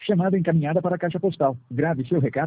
Chamada encaminhada para a caixa postal. Grave seu recado.